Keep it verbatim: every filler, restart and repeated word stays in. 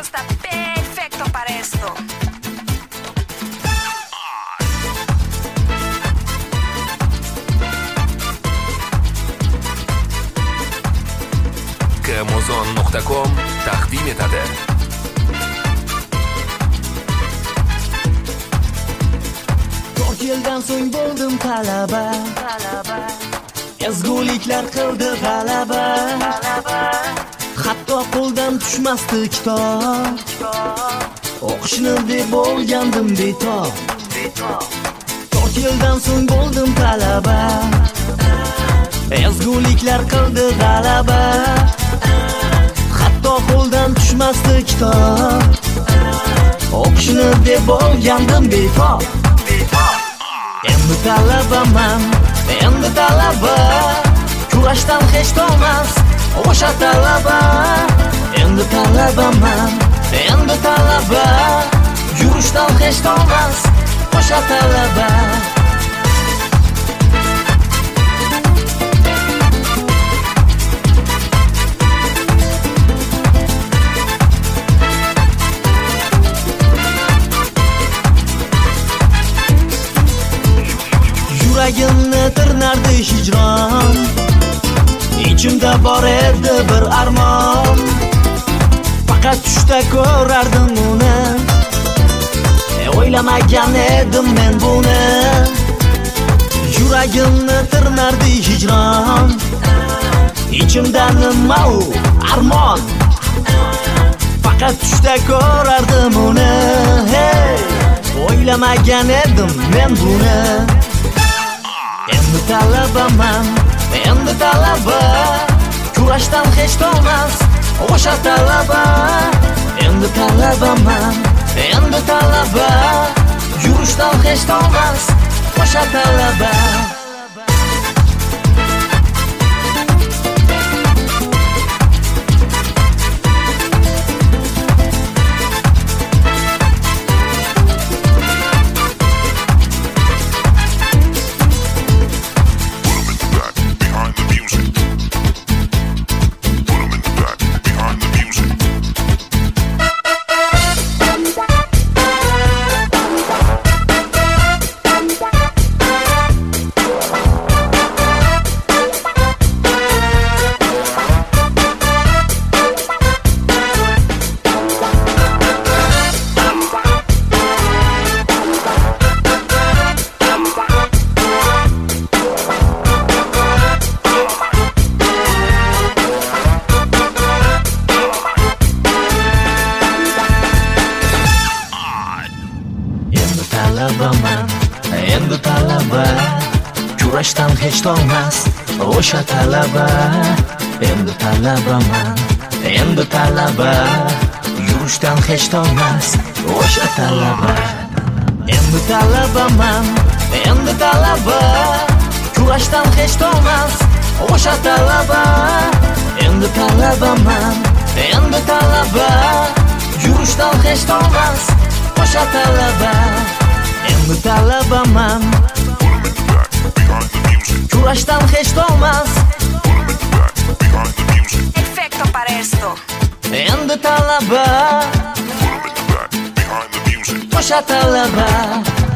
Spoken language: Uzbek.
barrio está perfecto para esto. Amazon nuqta com taqdim etadi. to'rt yildan so'ng bo'ldim talaba, ezguliklar qildi g'alaba, hatto qo'ldan tushmasdi kitob, o'qishni deb bo'lgandim betob. to'rt yildan so'ng bo'ldim talaba, ezguliklar qildi g'alaba, hatto qo'ldan tushmasdi kitob, o'qishni deb bo'lgandim betob. Endi talabaman, endi talaba, kurashdan hech to'mas o'sha talaba. Endi talabaman, endi talaba, yurishdan hech to'mas o'sha talaba. Yuragimni tirnardi hijron, ichimda bor edi bir armon, faqat tushda ko'rardim uni, e, o'ylamagan edim men buni. Yuragimni tirnardi hijron, ichimda nima u armon, faqat tushda ko'rardim uni, hey, o'ylamagan edim men buni. Endi talabaman, endi talaba, kurashdan hech to'mas o'sha talaba. Endi talabaman, endi talaba, yurishdan hech to'mas o'sha talaba. Talabaman, endi talaba, kurashdan hech to'mas o'sha talaba. Endi talabaman, endi talaba, yurishdan hech to'mas o'sha talaba. Endi talabaman, endi talaba, kurashdan hech to'mas o'sha talaba. Endi talabaman, endi talaba, yurishdan hech to'mas o'sha talaba. Endi talabaman, kurashdan hech to'mas Perfecto para esto. Endi talaba, o'sha talaba.